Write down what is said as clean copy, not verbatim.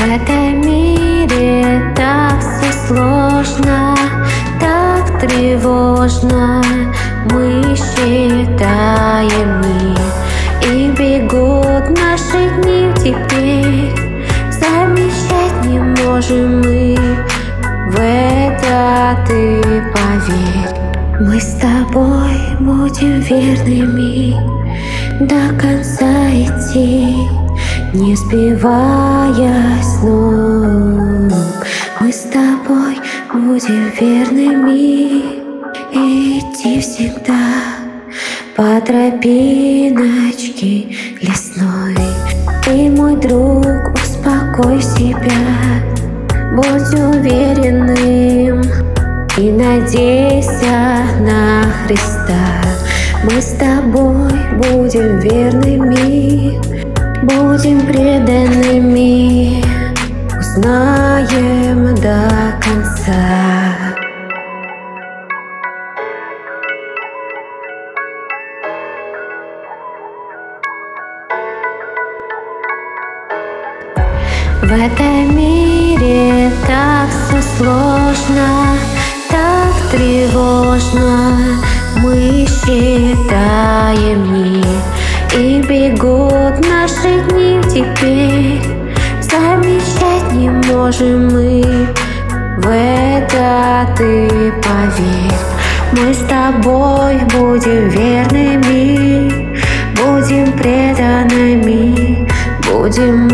В этом мире так все сложно, так тревожно. Мы считаем дни, и бегут наши дни теперь. Замечать не можем мы, в это ты поверь. Мы с тобой будем верными, до конца идти, не сбивая с ног. Мы с тобой будем верными, идти всегда по тропиночке лесной. Ты, мой друг, успокой себя, будь уверенным и надейся на Христа. Мы с тобой будем верными, будем преданными, узнаем до конца. В этом мире так все сложно, так тревожно. Мы считаем дни, и бегут наши дни теперь. Замечать не можем мы, в это ты поверь. Мы с тобой будем верными, будем преданными, будем